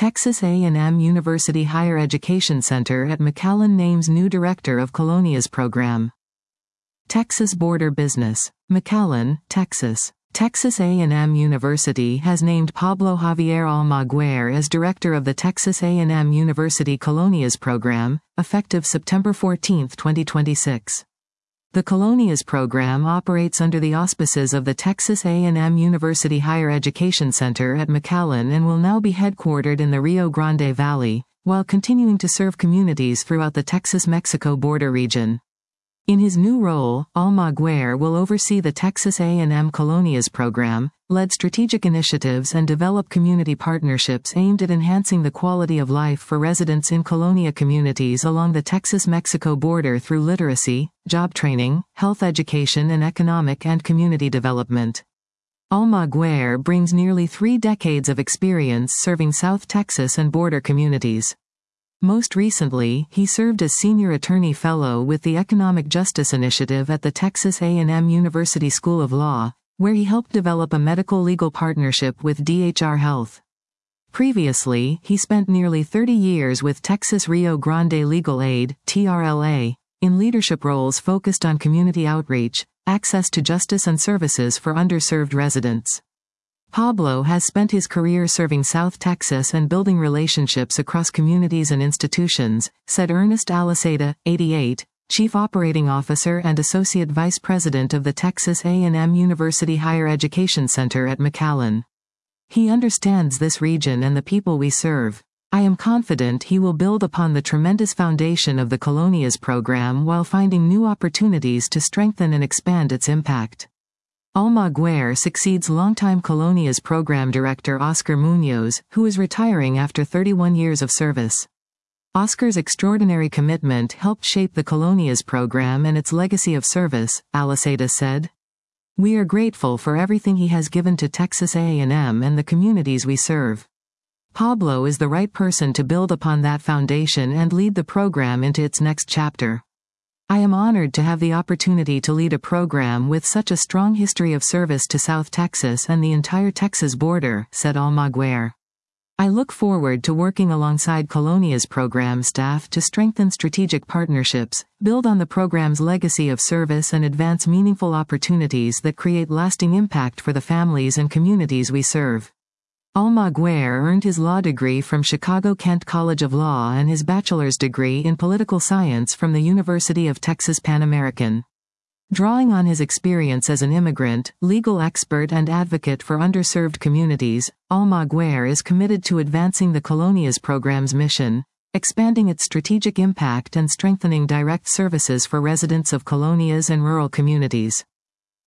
Texas A&M University Higher Education Center at McAllen names new director of Colonias program. Texas Border Business. McAllen, Texas. Texas A&M University has named Pablo Javier Almaguer as director of the Texas A&M University Colonias program, effective September 14, 2026. The Colonias program operates under the auspices of the Texas A&M University Higher Education Center at McAllen and will now be headquartered in the Rio Grande Valley, while continuing to serve communities throughout the Texas-Mexico border region. In his new role, Almaguer will oversee the Texas A&M Colonias program, lead strategic initiatives and develop community partnerships aimed at enhancing the quality of life for residents in Colonia communities along the Texas-Mexico border through literacy, job training, health education and economic and community development. Almaguer brings nearly 3 decades of experience serving South Texas and border communities. Most recently, he served as Senior Attorney Fellow with the Economic Justice Initiative at the Texas A&M University School of Law, where he helped develop a medical legal partnership with DHR Health. Previously, he spent nearly 30 years with Texas Rio Grande Legal Aid, TRLA, in leadership roles focused on community outreach, access to justice and services for underserved residents. Pablo has spent his career serving South Texas and building relationships across communities and institutions, said Ernest Aliceta, 88, Chief Operating Officer and Associate Vice President of the Texas A&M University Higher Education Center at McAllen. He understands this region and the people we serve. I am confident he will build upon the tremendous foundation of the Colonias program while finding new opportunities to strengthen and expand its impact. Almaguer succeeds longtime Colonias program director Oscar Munoz, who is retiring after 31 years of service. Oscar's extraordinary commitment helped shape the Colonias program and its legacy of service, Aliceta said. We are grateful for everything he has given to Texas A&M and the communities we serve. Pablo is the right person to build upon that foundation and lead the program into its next chapter. I am honored to have the opportunity to lead a program with such a strong history of service to South Texas and the entire Texas border, said Almaguer. I look forward to working alongside Colonias program staff to strengthen strategic partnerships, build on the program's legacy of service and advance meaningful opportunities that create lasting impact for the families and communities we serve. Almaguer earned his law degree from Chicago-Kent College of Law and his bachelor's degree in political science from the University of Texas Pan American. Drawing on his experience as an immigrant, legal expert and advocate for underserved communities, Almaguer is committed to advancing the Colonias program's mission, expanding its strategic impact and strengthening direct services for residents of colonias and rural communities.